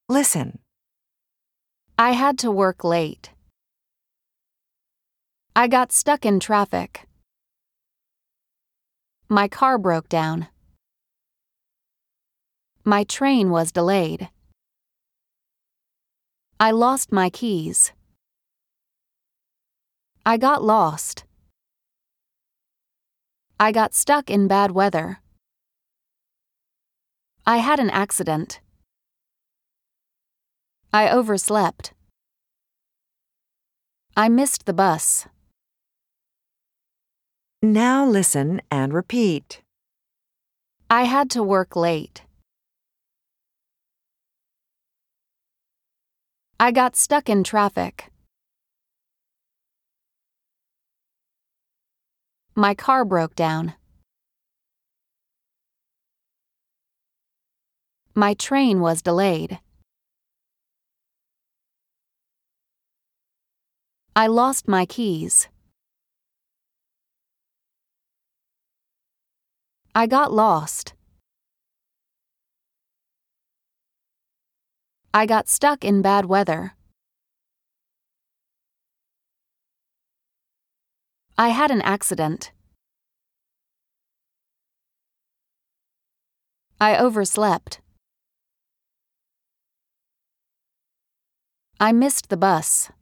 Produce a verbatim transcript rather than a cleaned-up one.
Listen. I had to work late. I got stuck in traffic. My car broke down. My train was delayed. I lost my keys. I got lost. I got stuck in bad weather. I had an accident. I overslept. I missed the bus. Now listen and repeat. I had to work late. I got stuck in traffic. My car broke down. My train was delayed. I lost my keys. I got lost. I got stuck in bad weather. I had an accident. I overslept. I missed the bus.